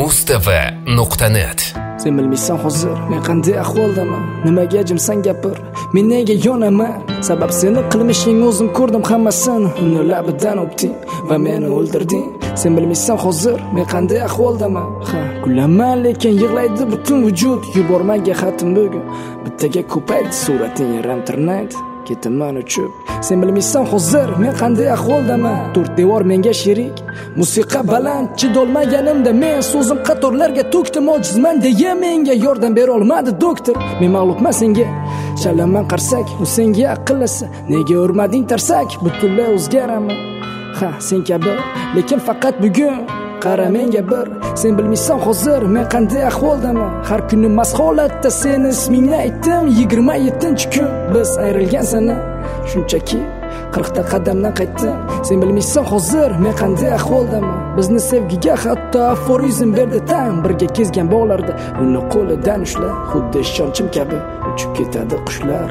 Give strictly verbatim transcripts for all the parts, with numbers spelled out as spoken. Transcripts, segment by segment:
mustv nuqta net. Sen bilmaysan hozir men qanday ahvoldaman, nimaga jimsan gapir, men nega yonaman? Sabab seni qilmishing o'zim ko'rdim hammasini, uni labidan o'pding va meni o'ldirding. Sen bilmaysan hozir men qanday ahvoldaman. Ha, kulaman lekin yig'laydi butun vujud. Yubormaga xatim bugun, bittaga ko'paydi surating yaram tirnaydi. Ketaman uchib. Sen bilmaysan hozir men qanday ahvoldaman. To'rt devor menga sherik, musiqa baland, chidolmaganimda men so'zim qatorlarga to'kdim. Ojizman deya menga yordam bera olmadi doktor. Men mag'lubman senga, chalaman qarsak, u senga aqllasa. Nega urmading tarsak, butunlay o'zgaraman. Ha, sen kabi, lekin faqat bugun qara menga bir. Sen bilmaysan hozir men qanday ahvoldaman. Har kuni mast holatda seni ismingni aytdim. yigirma yettinchi kun biz ayrilgan sana, shunchaki qirqta qadamdan qaytdim. Sen bilmaysan hozir men qanday ahvoldaman. Bizni sevgiga hatto aforizm berdi tan. Birga kezgan bog'larda uni qo'lidan ushla, xuddi ishonchim kabi uchib ketadi qushlar.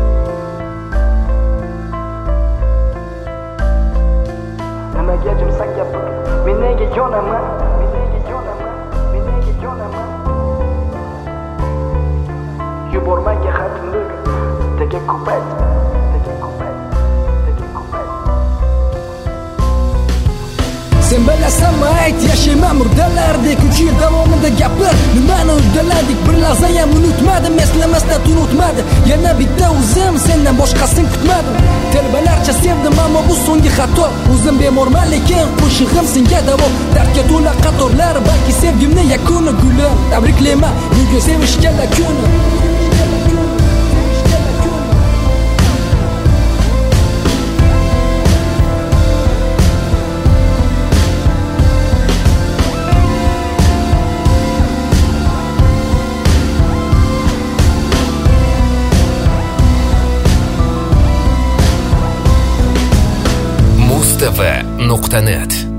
Nimaga jimsan gapir, men nega yonaman? Men nega yonaman? Men nega yonaman? Yubormaga xatimni tega ko'payt, tega ko'payt, tega ko'payt. Sen bilasanmi ayt, yashayman murdalardek, uch yil davomida gapir. Nimani uddaladik, bir lahza ham unutmadim, eslamasdan tun o'tmadi. Yana bitta o'zim, sendan boshqasini kutmadim. Telbalarcha sevdim, ammo bu so'nggi xato. O'zim bemorman, lekin qo'shig'im senga davo. Dardga to'la qatorlar, balki sevgimni yakuni guli. Tabriklayman, nega sevishga yakuni. mustv nuqta net.